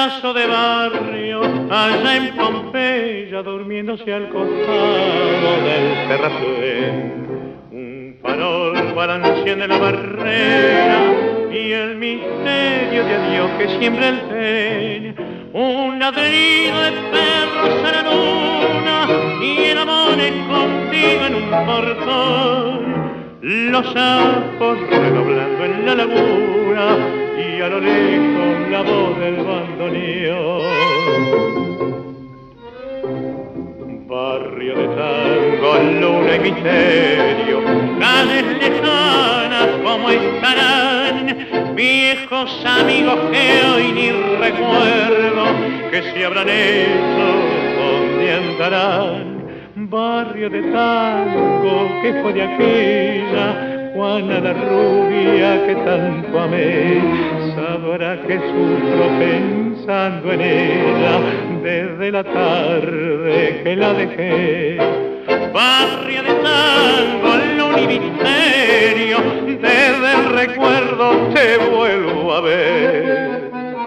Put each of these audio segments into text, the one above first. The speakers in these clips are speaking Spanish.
pedazo de barrio allá en Pompeya durmiéndose al costado del terrazuel. Un farol balanceando en la barrera y el misterio de adiós que siembra el tren. Un ladrido de perros a la luna y el amor escondido en un portón. Los sapos redoblando en la laguna y a lo lejos la voz del bandoneón. Barrio de tango, luna y misterio, calles lejanas como estarán, viejos amigos que hoy ni recuerdo, que se habrán hecho, donde andarán. Barrio de tango que fue de aquella Juana la rubia que tanto amé, sabrá que sufro pensando en ella desde la tarde que la dejé. Barrio de tango, luna y misterio, desde el recuerdo te vuelvo a ver.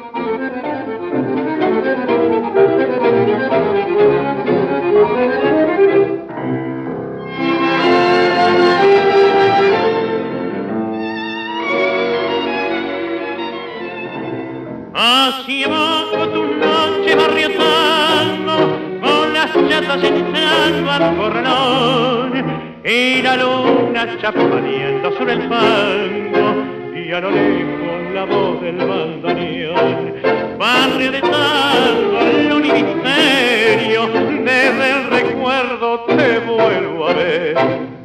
Hacia abajo tu noche barrio tango, con las chatas entrando al corralón, y la luna chapaneando sobre el fango, y a lo lejos la voz del bandoneón. Barrio de tango, luna y misterio, desde el recuerdo te vuelvo a ver.